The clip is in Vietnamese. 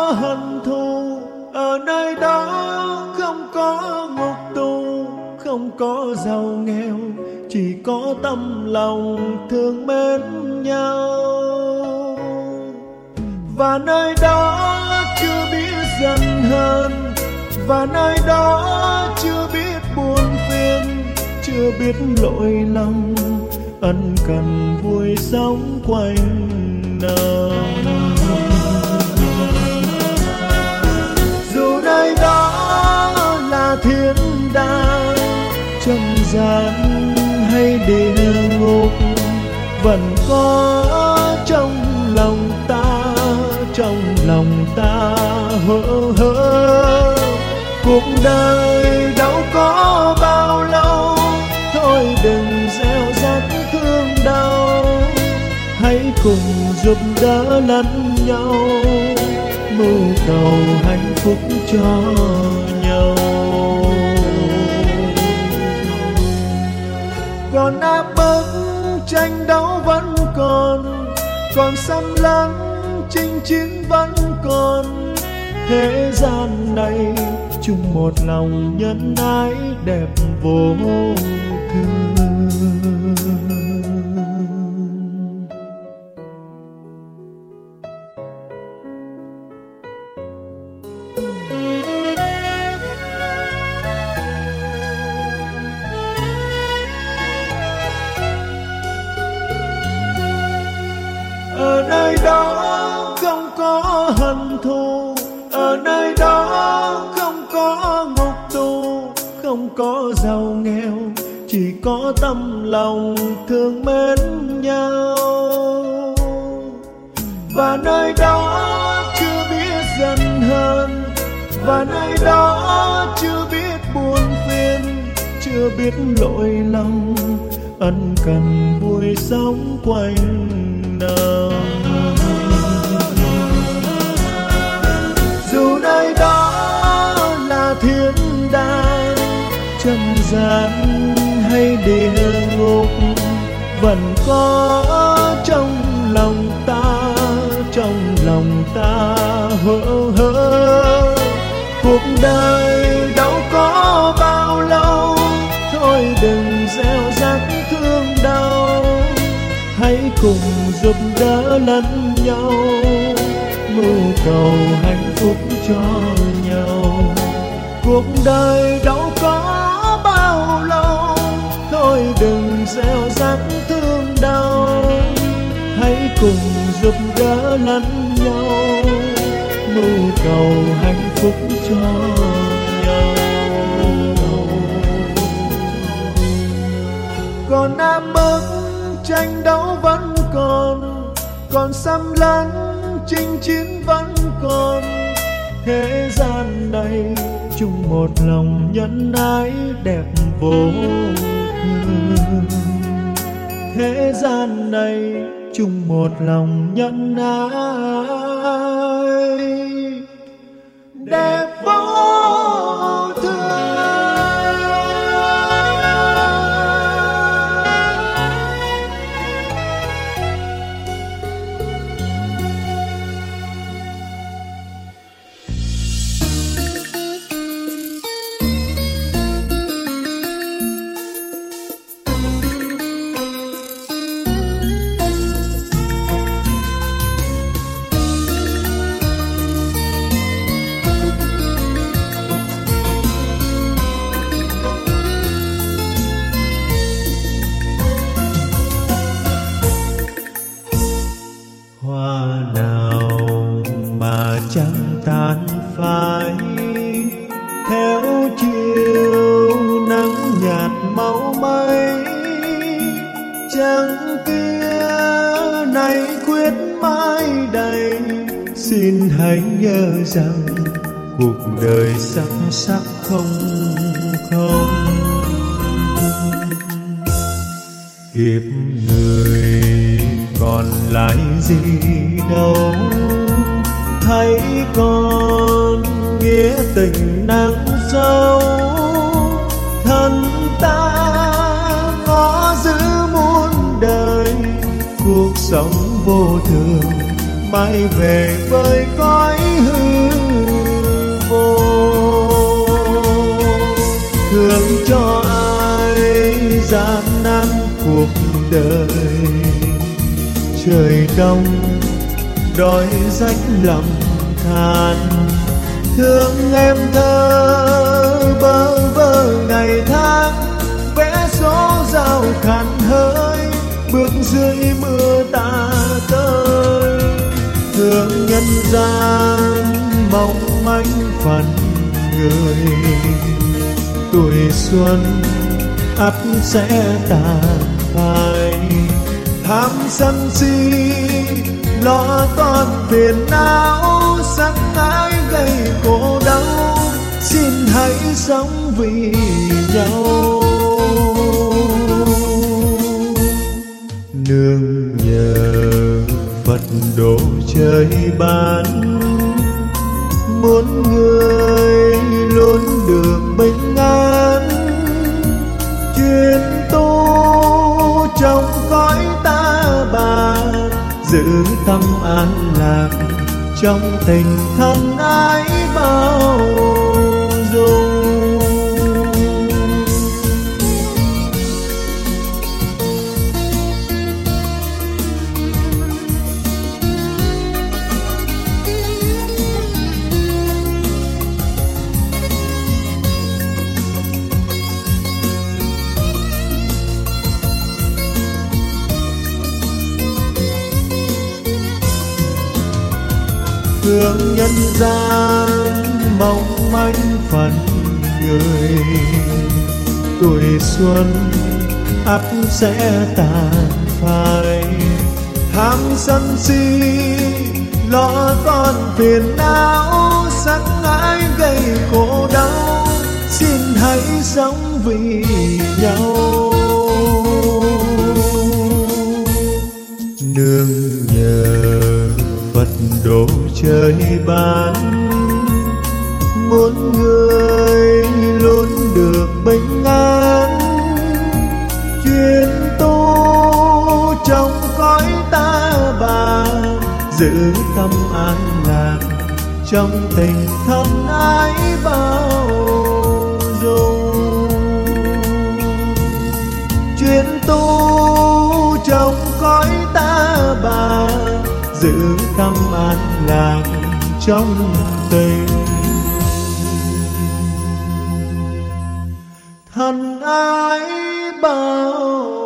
hận thù, ở nơi đó không có ngục tù, không có giàu nghèo, chỉ có tâm lòng thương mến nhau. Và nơi đó chưa biết giận hờn, và nơi đó chưa biết buồn phiền, chưa biết lỗi lầm, ân cần vui sống quanh năm. Dù nơi đó là thiên đàng, trần gian hay địa ngục, vẫn có trong lòng ta, trong lòng ta cuộc đời đâu có bao lâu, thôi đừng gieo rắc thương đau, hãy cùng giúp đỡ lẫn nhau, mưu cầu hạnh phúc cho nhau. Còn áp bức tranh đấu vẫn còn xâm lăng chinh chiến vẫn còn. Thế gian này chung một lòng nhân ái đẹp vô thường. Ở nơi đó không có hận thù, ở nơi đó không có ngục tù, không có giàu nghèo, chỉ có tâm lòng thương mến nhau. Và nơi đó chưa biết giận hờn, và nơi đó chưa biết buồn phiền, chưa biết lỗi lầm, ân cần vui sống quanh năm. Dù nơi đó là thiên đàng, trần gian hay địa ngục, vẫn có trong lòng ta, trong lòng ta cuộc đời đâu có bao lâu, thôi đừng gieo rắc thương đau, hãy cùng giúp đỡ lẫn nhau, mưu cầu hạnh phúc cho nhau. Cuộc đời đâu có bao lâu, thôi đừng gieo rắc thương đau, hãy cùng giúp đỡ lẫn nhau, mưu cầu hạnh phúc cho nhau. Còn áp bức tranh đấu vẫn còn xâm lăng chinh chiến vẫn còn. Thế gian này chung một lòng nhân ái đẹp vô thường. Thế gian này chung một lòng nhân ái đẹp vô thường. Chẳng tàn phai theo chiều nắng nhạt máu mây, trăng kia nay quyết mãi đầy. Xin hãy nhớ rằng cuộc đời sắc không kiếp người còn lại gì đâu, thấy con nghĩa tình nắng sâu. Thân ta ngó giữ muôn đời, cuộc sống vô thường bay về với cõi hư vô. Thương cho ai gian nan cuộc đời, trời đông đói rách lòng than. Thương em thơ bơ vơ ngày tháng, vẽ số giao khăn hơi, bước dưới mưa ta tới. Thương nhân gian mong manh phần người, tuổi xuân ắt sẽ tàn phai. Tham sân si lo toan phiền não, sắc ái gây khổ đau, xin hãy sống vì nhau. Nương nhờ Phật độ trời ban, muốn người luôn được bình an. Chuyên tu trong cõi ta bà, giữ tâm an lạc trong tình thân ái bao dung. Thương nhân gian mong manh phần người, tuổi xuân ắt sẽ tàn phai. Tham sân si lo toan phiền não, sắc ái gây khổ đau, xin hãy sống vì nhau. Nương nhờ Phật độ trời ban, muốn người luôn được bình an. Chuyên tu trong cõi ta bà, giữ tâm an lạc trong tình thân ái bao dung. Chuyên tu trong cõi ta bà, giữ tâm an lạc trong tình thân ái bao